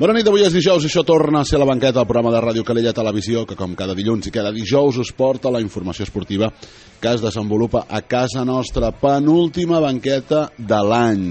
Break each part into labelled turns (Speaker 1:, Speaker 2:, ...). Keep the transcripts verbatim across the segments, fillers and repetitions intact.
Speaker 1: Bona nit, avui és dijous i això torna a ser la banqueta, el programa de Ràdio Calella Televisió, que com cada dilluns i cada dijous us porta la informació esportiva que es desenvolupa a casa nostra. Penúltima banqueta de l'any.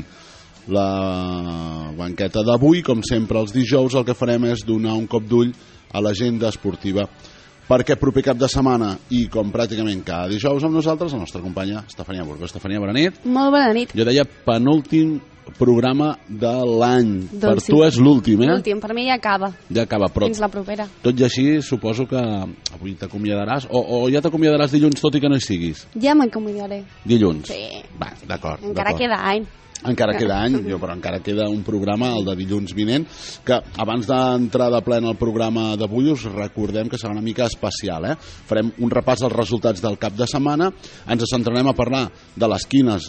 Speaker 1: La banqueta d'avui, com sempre els dijous, el que farem és donar un cop d'ull a l'agenda esportiva per aquest proper cap de setmana, i com pràcticament cada dijous amb nosaltres, la nostra companya Estefania Burgos. Estefania, bona nit.
Speaker 2: Molt bona nit.
Speaker 1: Jo deia penúltim programa de l'any.
Speaker 2: Doncs
Speaker 1: per
Speaker 2: sí.
Speaker 1: Tu és l'últim, eh?
Speaker 2: L'últim, per mi ja acaba.
Speaker 1: Ja acaba, però
Speaker 2: Fins la propera.
Speaker 1: tot i així suposo que avui t'acomiadaràs, o, o ja t'acomiadaràs dilluns tot i que no hi siguis.
Speaker 2: Ja m'acomiadaré.
Speaker 1: Dilluns?
Speaker 2: Sí.
Speaker 1: Va, d'acord.
Speaker 2: Encara
Speaker 1: d'acord.
Speaker 2: queda any.
Speaker 1: Encara queda any, jo, però encara queda un programa, el de dilluns vinent, que abans d'entrar de ple en el programa d'avui us recordem que serà una mica especial, eh? Farem un repàs dels resultats del cap de setmana, ens centrarem a parlar de les quines,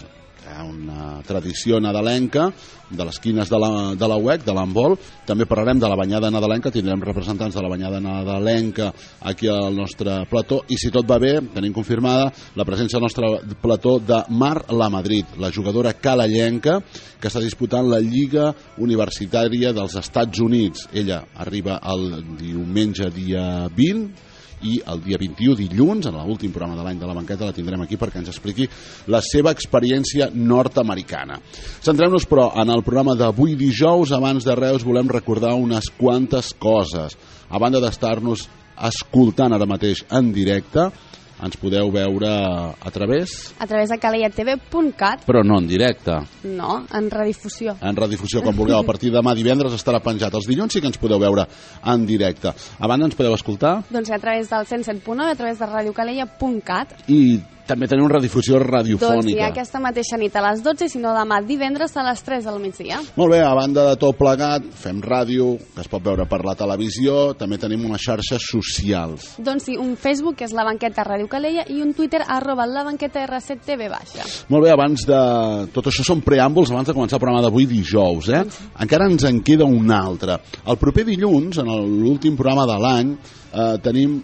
Speaker 1: una tradició nadalenca, de les quines de la, de la U E C, de l'handbol. També parlarem de la banyada nadalenca, tindrem representants de la banyada nadalenca aquí al nostre plató, i si tot va bé, tenim confirmada la presència al nostre plató de Mar La Madrid, la jugadora calellenca que està disputant la Lliga Universitària dels Estats Units. Ella arriba el diumenge dia vint, i el dia vint-i-u, dilluns, en l'últim programa de l'any de la banqueta, la tindrem aquí perquè ens expliqui la seva experiència nord-americana. Centrem-nos, però, en el programa d'avui dijous. Abans de res, volem recordar unes quantes coses. A banda d'estar-nos escoltant ara mateix en directe, ens podeu veure a través...
Speaker 2: A través de calella t v punt cat.
Speaker 1: Però no en directe.
Speaker 2: No, en redifusió.
Speaker 1: En redifusió, com vulgueu. A partir de demà divendres estarà penjat. Els dilluns sí que ens podeu veure en directe. A banda ens podeu escoltar...
Speaker 2: Doncs a través del cent set punt nou, a través de radiocalella punt cat.
Speaker 1: I també tenim una redifusió radiofònica.
Speaker 2: Doncs ja aquesta mateixa nit a les dotze, i si no demà divendres a les tres del migdia.
Speaker 1: Molt bé, a banda de tot plegat, fem ràdio, que es pot veure per la televisió, també tenim unes xarxes socials.
Speaker 2: Doncs sí, un Facebook, que és la banqueta Ràdio Calella, i un Twitter, arroba la banqueta R set T V baixa.
Speaker 1: Molt bé, abans de... Tot això són preàmbuls abans de començar el programa d'avui dijous, eh? Encara ens en queda un altre. El proper dilluns, en l'últim programa de l'any, eh, tenim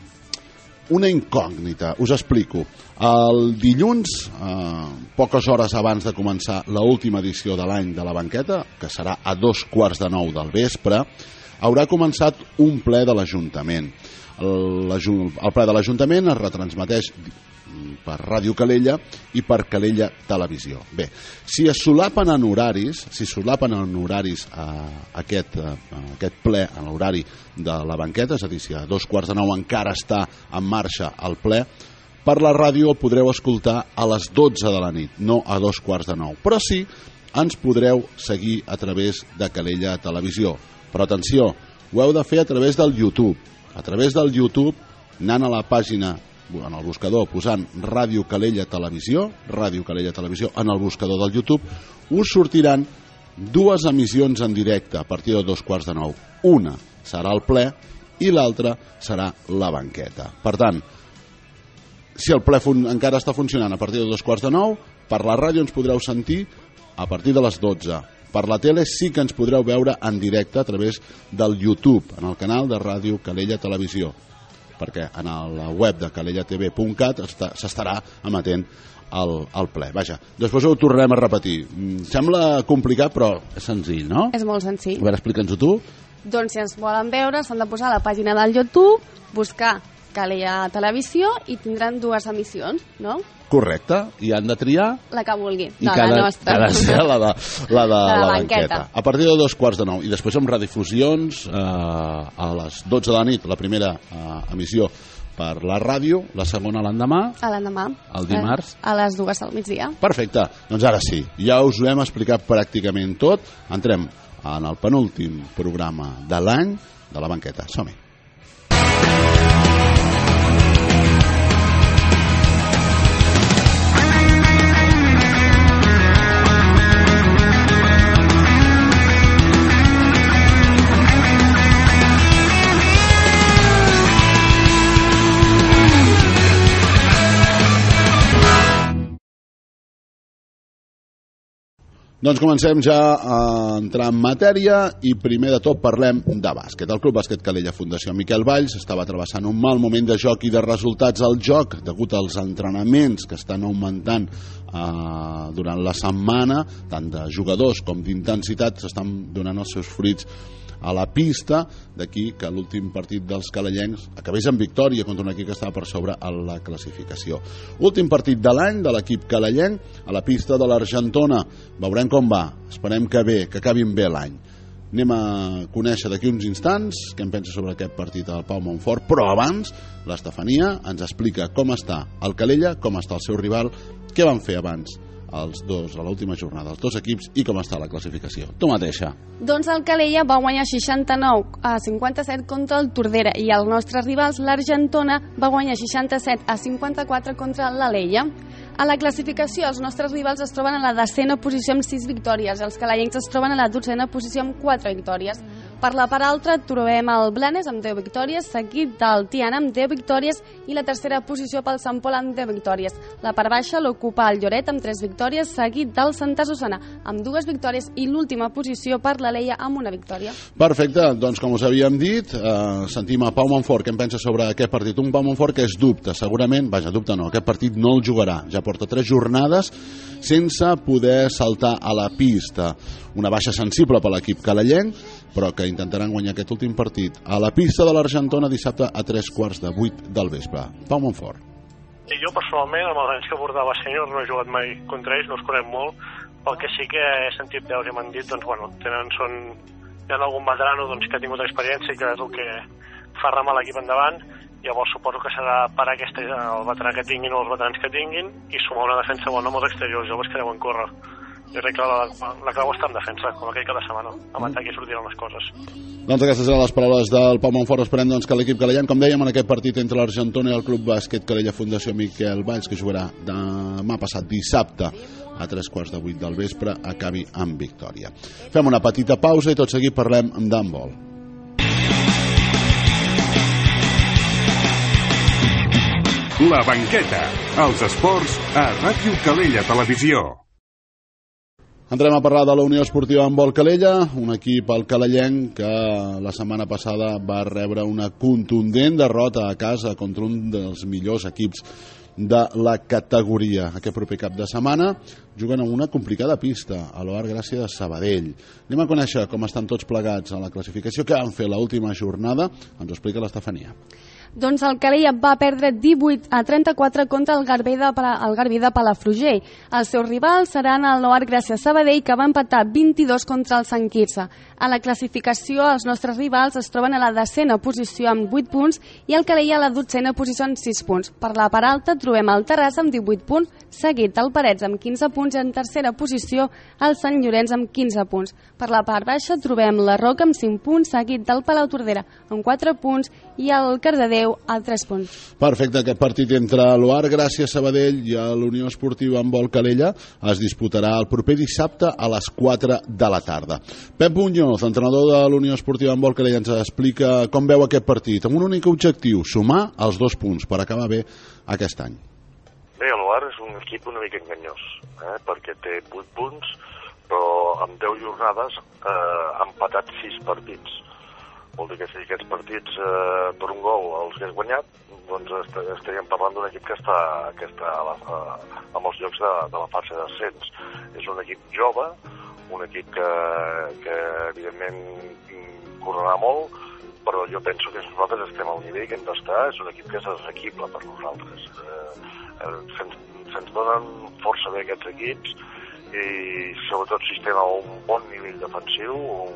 Speaker 1: una incògnita, us explico. El dilluns, eh, poques hores abans de començar l'última edició de l'any de la banqueta, que serà a dos quarts de nou del vespre, haurà començat un ple de l'Ajuntament. El, el ple de l'Ajuntament es retransmeteix per Ràdio Calella i per Calella Televisió. Bé, si es solapen en horaris, si solapen en horaris eh, aquest, eh, aquest ple en l'horari de la banqueta, és a dir, si a dos quarts de nou encara està en marxa el ple, per la ràdio el podreu escoltar a les dotze de la nit, no a dos quarts de nou. Però sí, ens podreu seguir a través de Calella Televisió. Però atenció, ho heu de fer a través del YouTube. A través del YouTube, anant a la pàgina, en el buscador, posant Ràdio Calella Televisió, Ràdio Calella Televisió, en el buscador del YouTube, us sortiran dues emissions en directe a partir de dos quarts de nou. Una serà el ple i l'altra serà la banqueta. Per tant, si el ple encara està funcionant a partir de dos quarts de nou, per la ràdio ens podreu sentir a partir de les dotze. Per la tele sí que ens podreu veure en directe a través del YouTube, en el canal de Ràdio Calella Televisió, perquè en la web de calella t v punt cat s'estarà emetent el, el ple. Vaja, després ho tornarem a repetir. Sembla complicat, però és senzill, no?
Speaker 2: És molt senzill.
Speaker 1: A veure, explica'ns-ho tu.
Speaker 2: Doncs si ens volen veure, s'han de posar a la pàgina del YouTube, buscar Calella Televisió, i tindran dues emissions, no?
Speaker 1: Correcte, i han de triar
Speaker 2: la que vulgui,
Speaker 1: i
Speaker 2: no,
Speaker 1: cada,
Speaker 2: la nostra.
Speaker 1: cada ser la de la, de,
Speaker 2: la,
Speaker 1: la
Speaker 2: banqueta.
Speaker 1: banqueta. A partir de dos quarts de nou, i després amb redifusions eh, a les dotze de la nit, la primera eh, emissió per la ràdio, la segona l'endemà,
Speaker 2: a l'endemà,
Speaker 1: el dimarts,
Speaker 2: a les dues del migdia.
Speaker 1: Perfecte, doncs ara sí, ja us ho hem explicat pràcticament tot. Entrem en el penúltim programa de l'any de la banqueta. Som-hi. Doncs comencem ja a entrar en matèria i primer de tot parlem de bàsquet. El Club Bàsquet Calella Fundació Miquel Valls estava travessant un mal moment de joc i de resultats al joc degut als entrenaments que estan augmentant eh, durant la setmana, tant de jugadors com d'intensitat, s'estan donant els seus fruits a la pista, d'aquí que l'últim partit dels calellencs acabés en victòria contra un equip que estava per sobre a la classificació. Últim partit de l'any de l'equip calellenc a la pista de l'Argentona. Veurem com va, esperem que bé, que acabin bé l'any. Anem a conèixer d'aquí uns instants què en pensa sobre aquest partit al Pau Montfort, però abans l'Estefania ens explica com està el Calella, com està el seu rival, què van fer abans els dos a l'última jornada, els dos equips, i com està la classificació. Tu mateixa.
Speaker 2: Doncs el Calella va guanyar seixanta-nou a cinquanta-set contra el Tordera i els nostres rivals, l'Argentona, va guanyar seixanta-set a cinquanta-quatre contra l'Alella. A la classificació, els nostres rivals es troben a la desena posició amb sis victòries. Els calellencs es troben a la dotzena posició amb quatre victòries. Per la part altra trobem el Blanes amb deu victòries, seguit del Tiana amb deu victòries i la tercera posició pel Sant Pol amb deu victòries. La part baixa l'ocupa el Lloret amb tres victòries, seguit del Santa Susana amb dues victòries i l'última posició per l'Alella amb una victòria.
Speaker 1: Perfecte, doncs com us havíem dit, eh, sentim a Pau Montfort. Què en pensa sobre aquest partit? Un Pau Montfort que és dubte, segurament, vaja, dubte no, aquest partit no el jugarà. Ja porta tres jornades sense poder saltar a la pista. Una baixa sensible per l'equip calellenc, però que intentaran guanyar aquest últim partit a la pista de l'Argentona dissabte a tres quarts de vuit del vespre. Pau Montfort.
Speaker 3: I jo personalment, amb els anys que portava sènior, no he jugat mai contra ells, no els conec molt. El que sí que he sentit veure i m'han dit, doncs bueno, tenen, són, hi ha algun veterano doncs, que ha tingut experiència i que és el que fa remar l'equip endavant. Llavors suposo que serà per aquesta, el veterà que tinguin o els veterans que tinguin, i sumar una defensa bona amb els exteriors joves que deuen córrer. Jo crec que la, la clau està en defensa, com aquell cada setmana. Amb atac i sortiran les coses.
Speaker 1: Doncs aquestes eren les paraules del Pau Montfort. Esperem doncs, que l'equip calellenc, com dèiem, en aquest partit entre l'Argentona i el Club Bàsquet Calella Fundació Miquel Valls, que jugarà demà passat dissabte a tres quarts de vuit del vespre, acabi amb victòria. Fem una petita pausa i tot seguit parlem d'handbol.
Speaker 4: La banqueta, els esports a Ràdio Calella Televisió.
Speaker 1: Entrem a parlar de la Unió Esportiva Handbol Calella, un equip al calellenc que la setmana passada va rebre una contundent derrota a casa contra un dels millors equips de la categoria. Aquest proper cap de setmana juguen en una complicada pista a l'Oar Gràcia de Sabadell. Anem a conèixer com estan tots plegats a la classificació, que han fet l'última jornada. Ens ho explica l'Estefania.
Speaker 2: Doncs el Calella va perdre divuit a trenta-quatre contra el Garbí de, el Garbí de Palafrugell. Els seus rivals seran el Noar Gràcia Sabadell, que va empatar vint-i-dos contra el Sant Quirze. A la classificació, els nostres rivals es troben a la desena posició amb vuit punts i el Calella a la dotzena posició amb sis punts. Per la part alta trobem el Terrassa amb divuit punts, seguit del Parets amb quinze punts i en tercera posició el Sant Llorenç amb quinze punts. Per la part baixa trobem la Roca amb cinc punts, seguit del Palau Tordera amb quatre punts i el Cardedeu a tres punts.
Speaker 1: Perfecte, aquest partit entre l'Oar Gràcia Sabadell i l'Unió Esportiva Handbol Calella es disputarà el proper dissabte a les quatre de la tarda. Pep Muñoz, entrenador de l'Unió Esportiva Handbol Calella, ens explica com veu aquest partit, amb un únic objectiu, sumar els dos punts per acabar bé aquest any.
Speaker 5: Bé, l'Oar és un equip una mica enganyós, eh? perquè té vuit punts, però amb deu jornades eh, ha empatat sis partits. Vol dir que si aquests partits eh, per un gol els hagués guanyat, doncs estaríem parlant d'un equip que està, que està a la, a, amb els llocs de, de la fase d'ascens. És un equip jove, un equip que, que evidentment correrà molt, però jo penso que nosaltres estem al nivell que hem d'estar, és un equip que és assequible per nosaltres. Eh, eh, se'ns, se'ns donen força bé aquests equips i sobretot si estem a un bon nivell defensiu,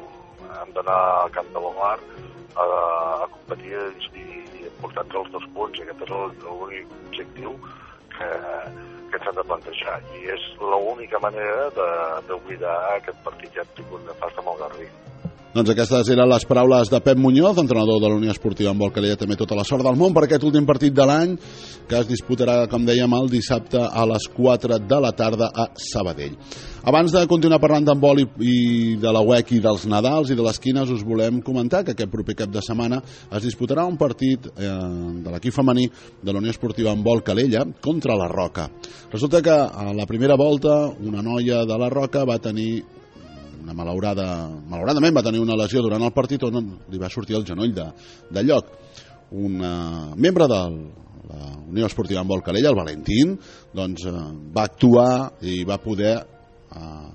Speaker 5: hem d'anar al camp de l'Oar a, a competir i, i portar-nos els dos punts. Aquest és l'únic objectiu que, que ens hem de plantejar i és l'única manera d'oblidar aquest partit que hem tingut de fast amb el Garbí.
Speaker 1: Doncs aquestes eren les paraules de Pep Muñoz, entrenador de la Unió Esportiva Handbol Calella. També tota la sort del món per aquest últim partit de l'any, que es disputarà, com dèiem, el dissabte a les quatre de la tarda a Sabadell. Abans de continuar parlant d'handbol i, i de la U E C i dels Nadals i de les quines, us volem comentar que aquest proper cap de setmana es disputarà un partit eh, de l'equip femení de la Unió Esportiva Handbol Calella contra la Roca. Resulta que a la primera volta una noia de la Roca va tenir una malaurada, malauradament va tenir una lesió durant el partit on li va sortir el genoll de, de lloc. Un uh, membre de la Unió Esportiva Handbol Calella, el Valentín, doncs, uh, va actuar i va poder uh,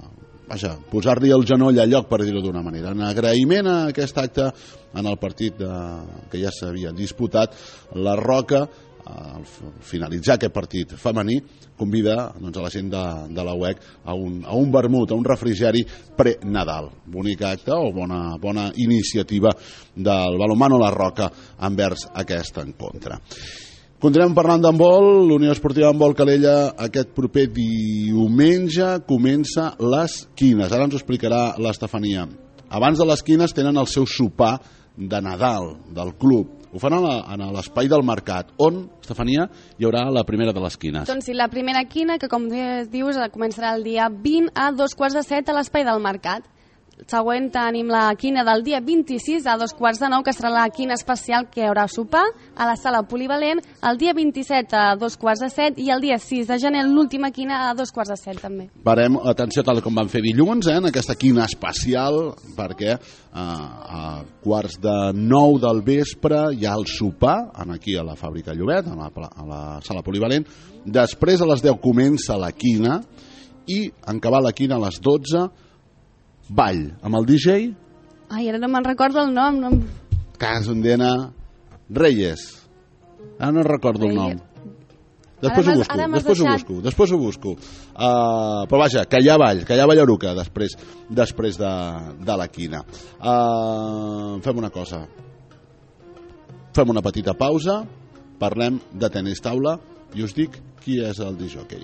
Speaker 1: vaja, posar-li el genoll al lloc, per dir-ho d'una manera. En agraïment a aquest acte, en el partit de, que ja s'havia disputat, la Roca, al finalitzar aquest partit femení, convida doncs, a la gent de, de la U E C a un, a un vermut, a un refrigeri pre-Nadal. Bonic acte o bona, bona iniciativa del balonmano La Roca envers aquest encontre. Continuem parlant d'handbol. L'Unió Esportiva Handbol Calella aquest proper diumenge comença les quines. Ara ens ho explicarà l'Estefania. Abans de les quines tenen el seu sopar de Nadal del club. Ho fan a l'espai del Mercat, on, Estefania, hi haurà la primera de les quines.
Speaker 2: Doncs sí, la primera quina, que com dius, començarà el dia vint a dos quarts de set a l'espai del Mercat. Següent tenim la quina del dia vint-i-sis a dos quarts de nou, que serà la quina especial que hi haurà sopar a la sala polivalent, el dia vint-i-set a dos quarts de set i el dia sis de gener l'última quina a dos quarts de set també.
Speaker 1: Parem, atenció, tal com vam fer dilluns, eh, en aquesta quina especial, perquè eh, a quarts de nou del vespre hi ha el sopar aquí a la fàbrica Llobet, a la, a la sala polivalent. Després a les deu comença la quina i en acabar la quina a les dotze ball amb el D J.
Speaker 2: Ai, ara no me'n recordo el nom. No...
Speaker 1: Casundena Reyes. Ara no recordo Reyes. El nom. Després ho busco, després ho busco, després ho busco. Uh, però vaja, que hi ha ball, que hi ha ballaruca després, després de, de la quina. Uh, fem una cosa. Fem una petita pausa, parlem de tenis taula i us dic qui és el discjòquei.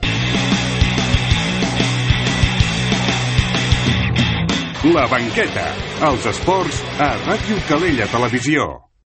Speaker 4: La banqueta, els esports a Ràdio Calella Televisió.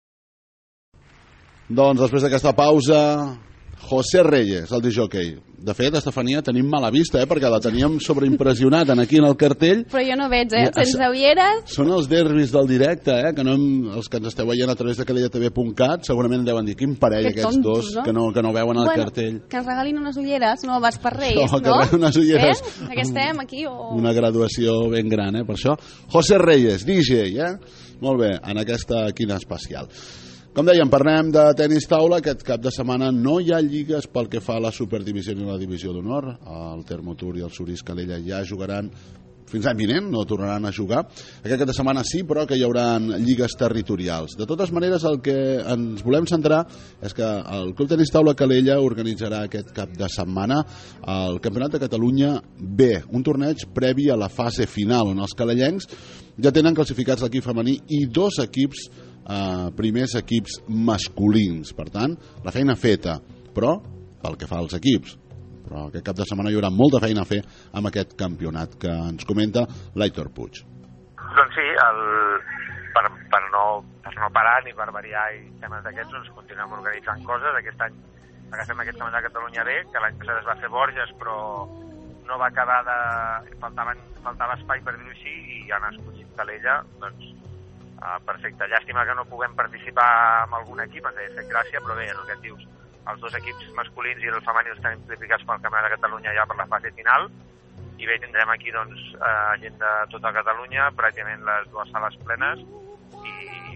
Speaker 1: Doncs després d'aquesta pausa, José Reyes, el discjòquei. De fet, Estefania, tenim mala vista, eh, perquè la teníem sobreimpressionat aquí en el cartell.
Speaker 2: Però jo no veig, eh, sense ulleres.
Speaker 1: Són els derbis del directe, eh, que no hem, els que ens esteu veient a través de calella t v punt cat segurament deuen dir, quin parell que aquests tontos, dos, no? que, no, que no veuen el
Speaker 2: bueno,
Speaker 1: cartell.
Speaker 2: Que ens regalin unes ulleres, no vas per Reis,
Speaker 1: no?
Speaker 2: no?
Speaker 1: Que unes ulleres.
Speaker 2: Eh? Que estem aquí o...
Speaker 1: Una graduació ben gran, eh, per això. José Reyes, D J, eh? Molt bé, en aquesta quina especial. Com dèiem, parlem de tenis taula. Aquest cap de setmana no hi ha lligues pel que fa a la Superdivisió ni a la Divisió d'Honor. El Termotur i el Suris Calella ja jugaran fins l'any vinent, no tornaran a jugar. Aquest cap de setmana sí, però que hi haurà lligues territorials. De totes maneres, el que ens volem centrar és que el Club Tenis Taula Calella organitzarà aquest cap de setmana el Campionat de Catalunya B, un torneig previ a la fase final, on els calellencs ja tenen classificats l'equip femení i dos equips Uh, primers equips masculins. Per tant, la feina feta, però pel que fa als equips. Però aquest cap de setmana hi haurà molta feina a fer amb aquest campionat que ens comenta l'Aitor Puig.
Speaker 6: Doncs sí, el, per, per, no, per no parar ni per variar i temes d'aquests, doncs continuem organitzant coses. Aquest any agafem aquest campionat de Catalunya B, que l'any passat es va fer Borges, però no va acabar de... Faltaven, faltava espai, per dir-ho així, i han escollit Calella, doncs Uh, perfecte, llàstima que no puguem participar amb algun equip, ens hauria fet gràcia, però bé, el que et dius, els dos equips masculins i el femení estan implificats pel Campionat de Catalunya ja per la fase final, i bé, tindrem aquí doncs uh, gent de tota Catalunya, pràcticament les dues sales plenes, i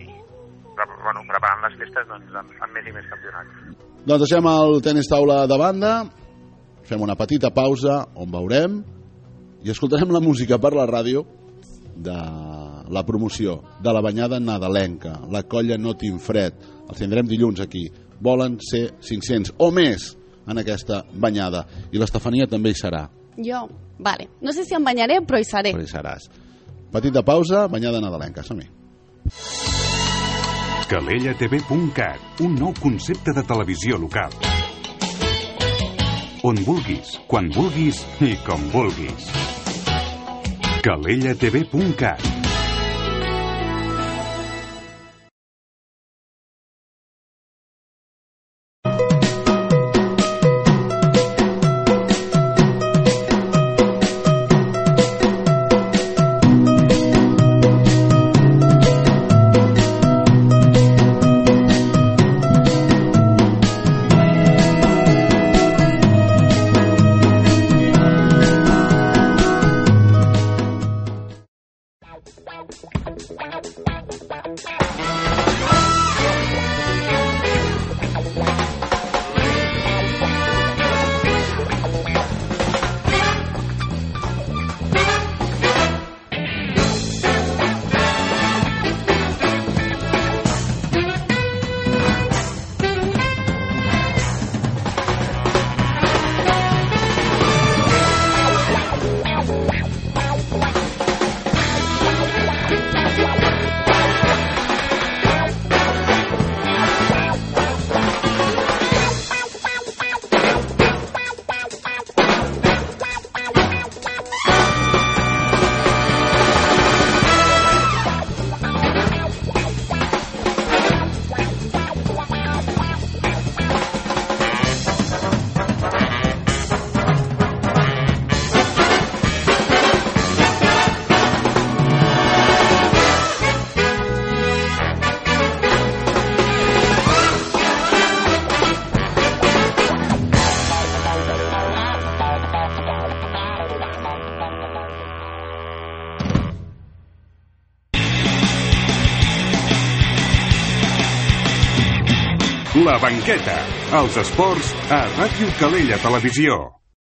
Speaker 6: bueno, preparant les festes doncs, amb, amb més i més campionats.
Speaker 1: Doncs deixem el tenis taula de banda, fem una petita pausa on veurem i escoltarem la música per la ràdio de la promoció de la banyada nadalenca, la colla No Tinc Fred. Els tindrem dilluns aquí. Volen ser cinc-cents o més en aquesta banyada. I l'Estefania també hi serà.
Speaker 2: Jo? Vale. No sé si em banyaré, però hi seré.
Speaker 1: Però hi seràs. Petita pausa, banyada nadalenca. Som-hi.
Speaker 4: calella t v punt cat, un nou concepte de televisió local. On vulguis, quan vulguis i com vulguis. calella t v punt cat. La banqueta, els esports a Ràdio Calella Televisió.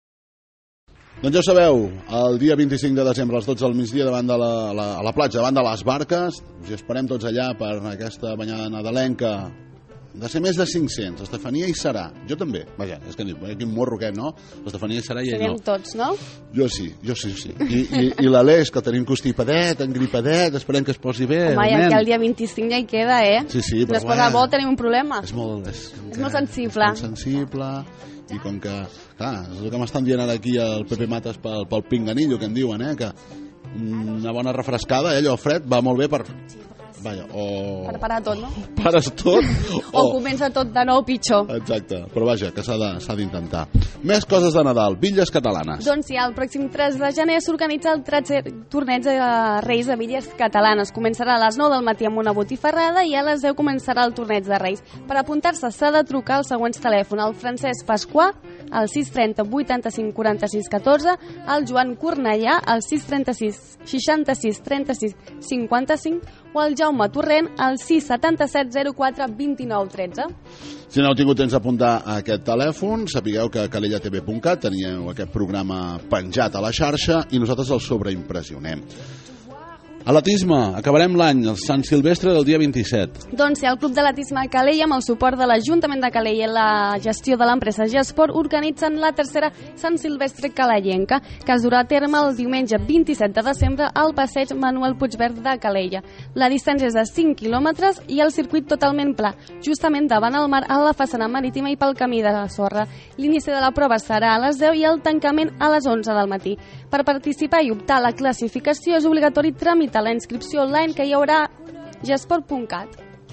Speaker 1: Doncs ja ho sabeu, el dia vint-i-cinc de desembre a les dotze del migdia davant de la, la, a la platja, davant de les barques, us esperem tots allà per aquesta banyada nadalenca de ser més de cinc-cents. Estefania hi serà, jo també. Vaja, és que aquí un morro aquest, no? L'Estefania hi serà i ell no.
Speaker 2: Serem tots, no?
Speaker 1: Jo sí, jo sí, sí. I, i, i l'Aleix, que el tenim constipadet, engripadet, esperem que es posi bé.
Speaker 2: Home, i el dia vint-i-cinc ja hi queda, eh?
Speaker 1: Sí, sí, però
Speaker 2: no es posa bo, tenim un problema.
Speaker 1: És molt, és,
Speaker 2: és molt sensible.
Speaker 1: És molt sensible, i com que, clar, és el que m'estan dient ara aquí el Pepe Matas pel, pel pinganillo, que en diuen, eh? Que una bona refrescada, eh? Allò fred, va molt bé per... Vaja, o...
Speaker 2: Per parar tot, no?
Speaker 1: Pares tot
Speaker 2: o... o comença tot de nou pitjor.
Speaker 1: Exacte, però vaja, que s'ha d'intentar. Més coses de Nadal, bitlles catalanes.
Speaker 2: Doncs sí, el pròxim tres de gener s'organitza el torneig de Reis de bitlles catalanes. Començarà a les nou del matí amb una botifarrada i a les deu començarà el torneig de Reis. Per apuntar-se s'ha de trucar als següents telèfons: el Francesc Pasquà, al sis trenta vuitanta-cinc quaranta-sis catorze, el Joan Cornellà, al sis trenta-sis seixanta-sis trenta-sis cinquanta-cinc, o el Jaume Torrent al sis setanta-set zero quatre vint-i-nou tretze.
Speaker 1: Si no heu tingut temps d'apuntar a aquest telèfon, sapigueu que a calella t v punt cat teníeu aquest programa penjat a la xarxa i nosaltres el sobreimpressionem. Atletisme, acabarem l'any, el Sant Silvestre del dia vint-i-set.
Speaker 2: Doncs sí, el Club d'Atletisme Calella, amb el suport de l'Ajuntament de Calella i la gestió de l'empresa Gesport, organitzen la tercera Sant Silvestre Calellenca, que es durà a terme el diumenge vint-i-set de desembre al passeig Manuel Puigverd de Calella. La distància és de cinc quilòmetres i el circuit totalment pla, justament davant el mar, a la façana marítima i pel camí de la sorra. L'inici de la prova serà a les deu i el tancament a les onze del matí. Per participar i optar a la classificació és obligatori tramitar la inscripció online que hi haurà a gesport punt cat.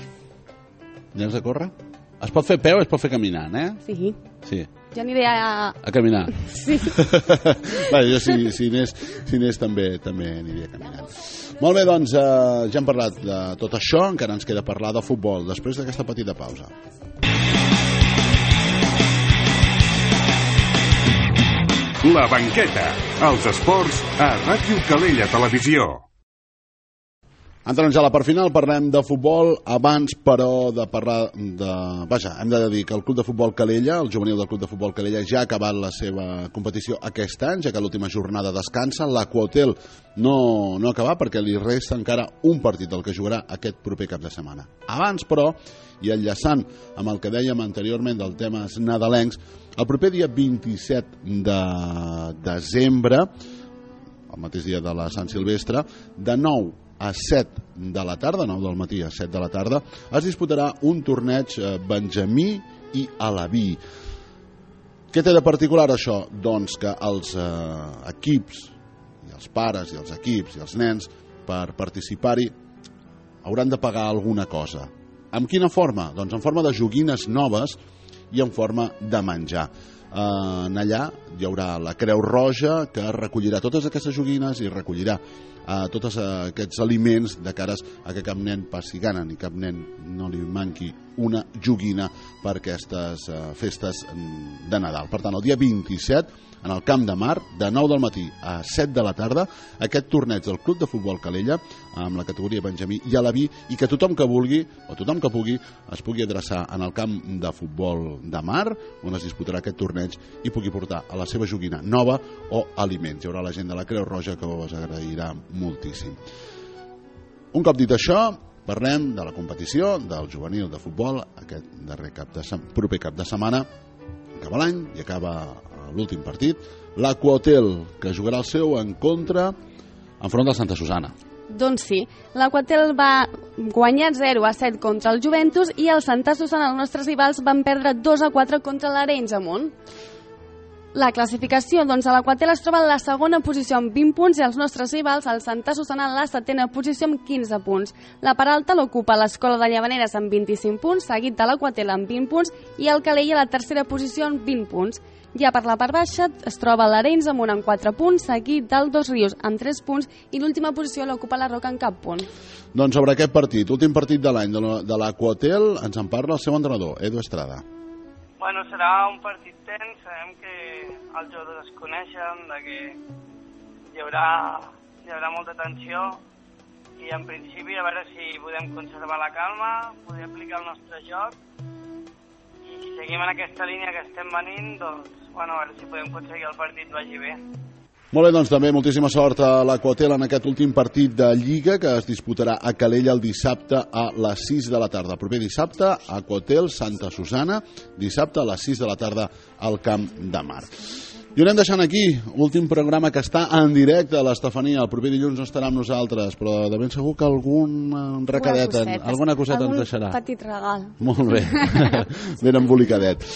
Speaker 1: Ja has de córrer? Es pot fer a peu o es pot fer caminant, eh?
Speaker 2: Sí.
Speaker 1: Sí.
Speaker 2: Jo aniré a...
Speaker 1: A caminar?
Speaker 2: Sí.
Speaker 1: Va, jo si, si anés, si anés també, també aniria caminant. Molt bé, doncs, eh, ja hem parlat de tot això, encara ens queda parlar de futbol, després d'aquesta petita pausa.
Speaker 4: La banqueta, els esports a Ràdio Calella Televisió.
Speaker 1: Entrem ja a la part final, parlem de futbol. Abans, però, de parlar de... Vaja, hem de dir que el Club de Futbol Calella, el juvenil del Club de Futbol Calella, ja ha acabat la seva competició aquest any, ja que l'última jornada descansa. L'Aquahotel no, no ha acabat perquè li resta encara un partit del que jugarà aquest proper cap de setmana. Abans, però, i enllaçant amb el que dèiem anteriorment del temes nadalencs, el proper dia vint-i-set de desembre, el mateix dia de la Sant Silvestre, de nou a set de la tarda, nou del matí a set de la tarda, es disputarà un torneig benjamí i alaví. Què té de particular això? Doncs que els eh, equips, i els pares i els equips i els nens, per participar-hi hauran de pagar alguna cosa. En quina forma? Doncs en forma de joguines noves i en forma de menjar. En allà hi haurà la Creu Roja, que recollirà totes aquestes joguines i recollirà eh, tots aquests aliments de cares a que cap nen passi gana ni cap nen no li manqui una joguina per aquestes eh, festes de Nadal. Per tant, el dia vint-i-set, en el Camp de Mar, de nou del matí a set de la tarda, aquest torneig del Club de Futbol Calella amb la categoria benjamí i alaví, i que tothom que vulgui o tothom que pugui es pugui adreçar en el Camp de Futbol de Mar, on es disputarà aquest torneig, i pugui portar a la seva joguina nova o aliments. Hi haurà la gent de la Creu Roja que us agrairà moltíssim. Un cop dit això, parlem de la competició del juvenil de futbol aquest darrer cap de sem- proper cap de setmana. Acaba l'any i acaba l'últim partit, l'Aquahotel, que jugarà el seu encontre enfront del Santa Susana.
Speaker 2: Doncs sí, l'Aquahotel va guanyar zero a set contra el Juventus i el Santa Susana, els nostres rivals, van perdre dos a quatre contra l'Arenys de Munt. La classificació, doncs, a l'Aquahotel es troba en la segona posició amb vint punts i els nostres rivals, el Santa Susana, en la setena posició amb quinze punts. La part alta l'ocupa l'Escola de Llavaneres amb vint-i-cinc punts, seguit de l'Aquahotel amb vint punts, i el Calella a la tercera posició amb vint punts. Ja per la part baixa es troba l'Arenys amb un amb quatre punts, seguit del Dos Rius amb tres punts, i l'última posició l'ocupa la Roca amb cap punt.
Speaker 1: Doncs sobre aquest partit, últim partit de l'any de l'Aquahotel, ens en parla el seu entrenador, Edu Estrada.
Speaker 7: Bueno, serà un partit tens, sabem que els jugadors es coneixen, de que hi haurà, hi haurà molta tensió, i en principi a veure si podem conservar la calma, poder aplicar el nostre joc si seguim en aquesta línia que estem venint, doncs, bueno, a veure si podem aconseguir el partit vagi bé.
Speaker 1: Molt bé, doncs també moltíssima sort a l'Aquatel en aquest últim partit de Lliga que es disputarà a Calella el dissabte a les sis de la tarda. El proper dissabte, Aquatel Santa Susana, dissabte a les sis de la tarda al Camp de Mar. I ho anem deixant aquí, últim programa que està en directe a l'Estefania. El proper dilluns no estarà amb nosaltres, però de ben segur que algun recadet, alguna coseta ens deixarà.
Speaker 2: Algun petit regal.
Speaker 1: Molt bé, ben embolicadet.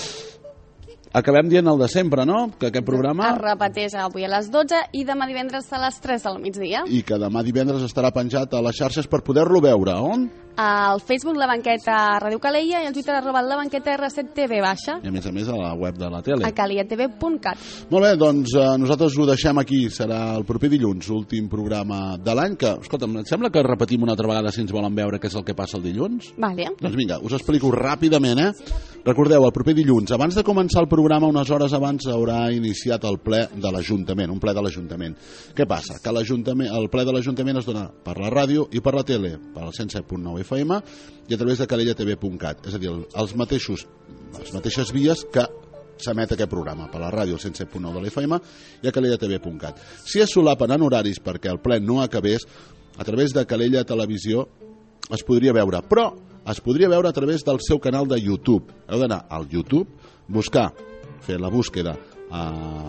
Speaker 1: Acabem dient el de sempre, no? Que aquest programa...
Speaker 2: Es repeteix avui a les dotze i demà divendres a les tres del migdia.
Speaker 1: I que demà divendres estarà penjat a les xarxes per poder-lo veure. On?
Speaker 2: Al Facebook La Banqueta Ràdio Calella i al Twitter arroba La Banqueta R set T V baixa.
Speaker 1: I a més a més a la web de la tele.
Speaker 2: A calella t v punt cat.
Speaker 1: Molt bé, doncs eh, nosaltres ho deixem aquí. Serà el proper dilluns, últim programa de l'any, que, escolta'm, et sembla que repetim una altra vegada si ens volen veure què és el que passa el dilluns?
Speaker 2: Vale.
Speaker 1: Doncs vinga, us explico ràpidament, eh? Recordeu, el proper dilluns, abans de començar el programa, unes hores abans haurà iniciat el ple de l'Ajuntament, un ple de l'Ajuntament. Què passa? Que l'Ajuntament, el ple de l'Ajuntament es dona per la ràdio i per la tele, per al cent set punt nou F M i a través de calella t v punt cat. És a dir, els mateixos, les mateixes vies que s'emet aquest programa, per la ràdio al cent set punt nou de l'F M i a calella t v punt cat. Si es solapen en horaris perquè el ple no acabés, a través de Calella Televisió es podria veure, però es podria veure a través del seu canal de YouTube. Heu d'anar al YouTube, buscar, fer la búsqueda a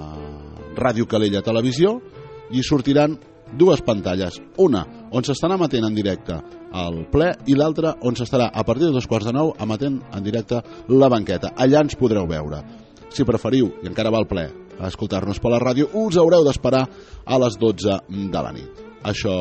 Speaker 1: Ràdio Calella Televisió i sortiran dues pantalles, una on s'estarà emetent en directe el ple i l'altra on s'estarà a partir de dos quarts de nou emetent en directe La Banqueta. Allà ens podreu veure. Si preferiu, i encara va el ple, a escoltar-nos per la ràdio, us haureu d'esperar a les dotze de la nit. Això...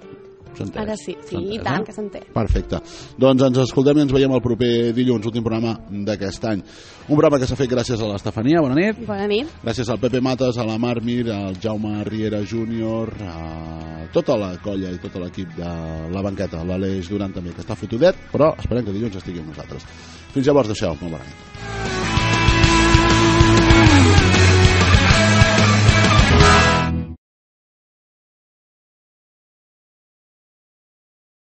Speaker 2: Ara sí, sí, i tant, que s'entén.
Speaker 1: Perfecte. Doncs ens escoltem i ens veiem el proper dilluns, últim programa d'aquest any. Un programa que s'ha fet gràcies a l'Estefania, bona nit.
Speaker 2: Bona nit.
Speaker 1: Gràcies al Pepe Mates, a la Mar Mir, al Jaume Riera júnior, a tota la colla i tot l'equip de La Banqueta, l'Aleix Duran també, que està fotudet, però esperem que dilluns estigui amb nosaltres. Fins llavors, deixeu, molt bona nit.